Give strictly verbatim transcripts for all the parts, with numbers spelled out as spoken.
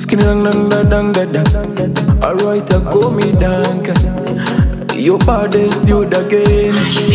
Skinny dang dang da dang da dang. Alright, I call me Duncan. Your baddest dude again.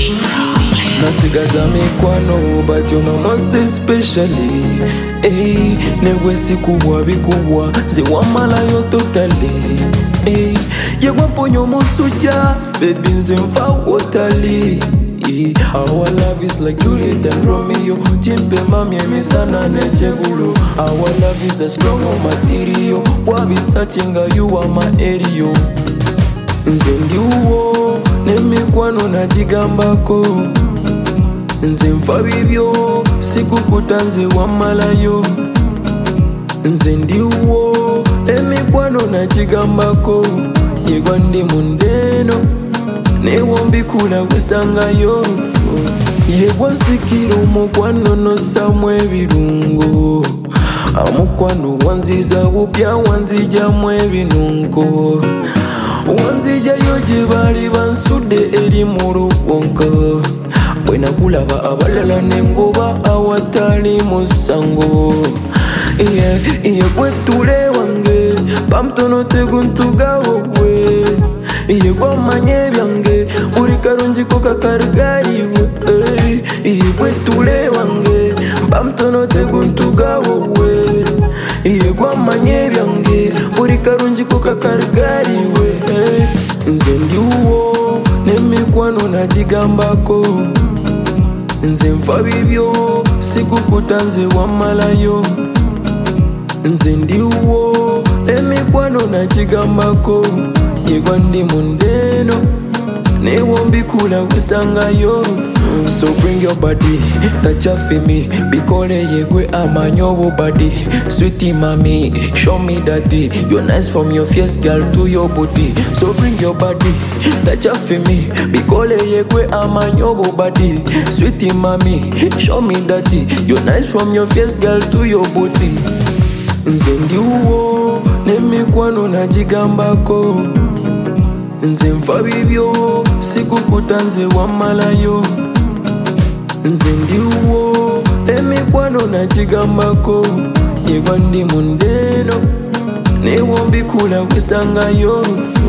Nasigaza mikwano, but you know most especially. Hey, newe sikubwa bikubwa, ziwamala yo totally. Hey, yegwa ponyo musuja, baby nze mfa wotali. Our love is like Juliet and Romeo. Jimpe mami emisana nechegulu. Our love is a strong material. Wabi searching you are my area. Nze ndi uwo nemikwano najigambako. Nze mfa bibyo sikukuta nze wamalayo. Nze ndi uwo nemikwano najigambako. Yegwa ndi mundeno newombi kula kwesangayo. Yegwa nsikira omukwano nosamwe ebirungo. Amukwano wanziza bupya wanzijamu ebinunko. Wanzijayo gye bali bansudde eri mu lubonko. Bwe nakulaba abalala nengoba awatali musango. Yegwa ettule wange pamutono teguntugawo gwe. Yegwa manye byange buli kalungi ko kakarigaliwe. Yegwa ettule wange pamutono teguntugawo gwe. Yegwa manye byange buli kalungi ko kakarigaliwe. Nze ndi uwo nemikwano najigambako. Nze nfa bibyo sikukuta nze wamalayo. Nze ndi uwo nemikwano najigambako. Yegwa ndi mundeno newombi kula kwesangayo. So bring your body, touch up for me. Bikole yegwe amanyobo body. Sweetie mommy, show me daddy. You're nice from your face girl to your booty. So bring your body, touch up for me. Bikole yegwe amanyobo body. Sweetie mommy, show me daddy. You're nice from your face girl to your booty. Nze ndi uwo nemikwano najigambako. Nze mfa bibyo sikukuta nze wamalayo. Nze ndi uwo nemikwano najigambako. Yegwa ndi mundeno newombi kula kwesangayo.